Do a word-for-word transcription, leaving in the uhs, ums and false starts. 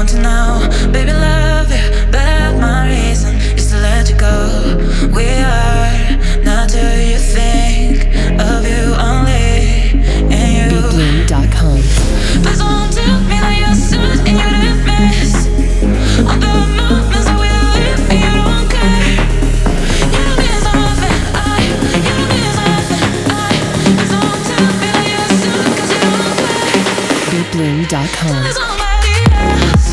want to know. Baby, love you, but my reason is to let you go. We are not who you think of, you only, and you. be bloom dot com. Please don't tell me that you're sad and you didn't miss all the moments that we live and you don't care. You don't need something, I, you don't need something, I. Please don't tell me that you're sad 'cause you don't care. be bloom dot com. Tell somebody else.